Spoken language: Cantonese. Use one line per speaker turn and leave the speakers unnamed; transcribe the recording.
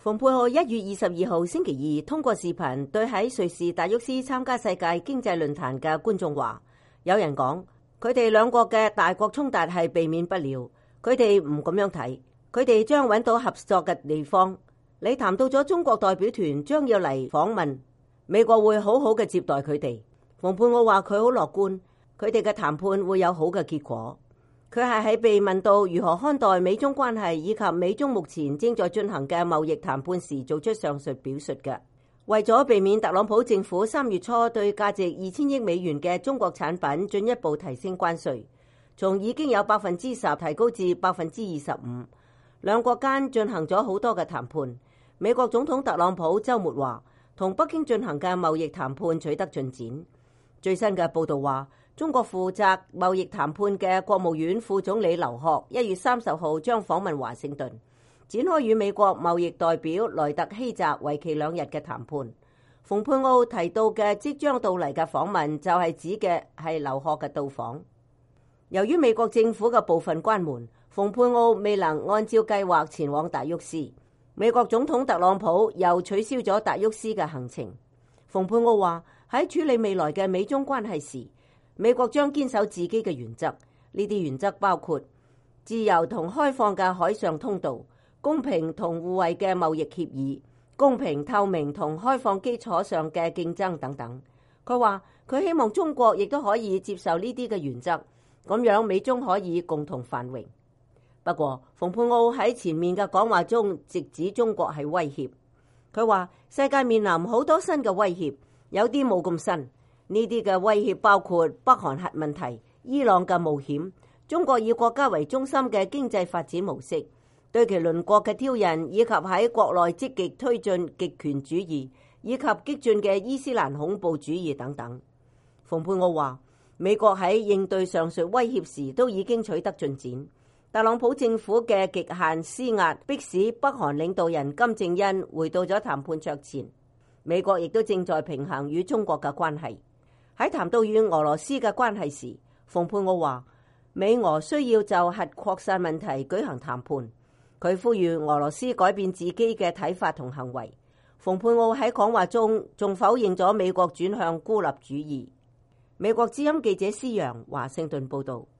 蓬佩奧1月22號星期二通過視頻對喺瑞士達沃斯參加世界經濟論壇嘅觀眾話，有人講佢哋兩國嘅大國衝突係避免不了，佢哋唔咁樣睇，佢哋將揾到合作嘅地方。你談到咗中國代表團將要嚟訪問，美國會好好嘅接待佢哋。蓬佩奧話佢好樂觀，佢哋嘅談判會有好嘅結果。佢係喺被問到如何看待美中關係以及美中目前正在進行嘅貿易談判時，做出上述表述嘅。為咗避免特朗普政府3月初對價值2000億美元嘅中國產品進一步提升關稅，從已經有10%提高至25%，兩國間進行咗好多嘅談判。美國總統特朗普週末話，同北京進行嘅貿易談判取得進展。最新嘅報導話，中國負責貿易談判嘅國務院副總理劉鶴1月30號將訪問華盛頓，展開與美國貿易代表萊特希澤為期2日嘅談判。蓬佩奧提到嘅即將到嚟嘅訪問就係指嘅係劉鶴嘅到訪。由於美國政府嘅部分關門，蓬佩奧未能按照計劃前往達沃斯。美國總統特朗普又取消咗達沃斯嘅行程。蓬佩奧話喺處理未來嘅美中關係時，美國將堅守自己嘅原則，呢啲原則包括自由同開放嘅海上通道、公平同互惠嘅貿易協議、公平透明同開放基礎上嘅競爭等等。佢話佢希望中國亦都可以接受呢啲嘅原則，咁樣美中可以共同繁榮。不過，蓬佩奧喺前面嘅講話中直指中國係威脅。佢話世界面臨好多新嘅威脅，有啲冇咁新。呢啲嘅威脅包括北韓核問題、伊朗嘅冒險、中國以國家為中心嘅經濟發展模式、對其鄰國嘅挑釁，以及喺國內積極推進極權主義以及激進嘅伊斯蘭恐怖主義等等。蓬佩奧話，美國喺應對上述威脅時都已經取得進展。特朗普政府嘅極限施壓，迫使北韓領導人金正恩回到咗談判桌前。美國亦都正在平衡與中國嘅關係。喺談到與俄羅斯嘅關係時，蓬佩奧話美俄需要就核擴散問題舉行談判。佢呼籲俄羅斯改變自己嘅睇法同行為。蓬佩奧喺講話中仲否認咗美國轉向孤立主義。美國之音記者施揚華盛頓報導。